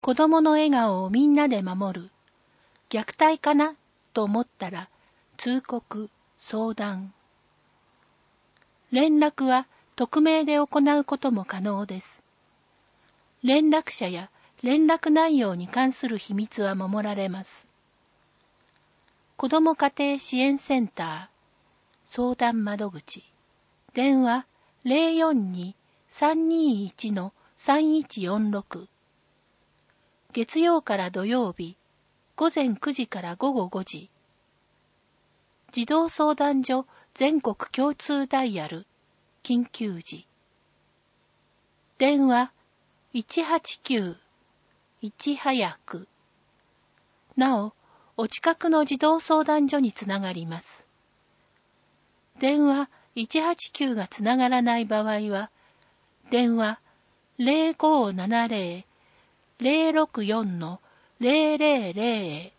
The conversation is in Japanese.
子供の笑顔をみんなで守る。虐待かなと思ったら通告、相談。連絡は匿名で行うことも可能です。連絡者や連絡内容に関する秘密は守られます。子ども家庭支援センター相談窓口電話 042-321-3146 月曜から土曜日午前9時から午後5時児童相談所全国共通ダイヤル緊急時電話 189-1早くなおお近くの児童相談所につながります。電話189がつながらない場合は、電話 0570-064-000 へ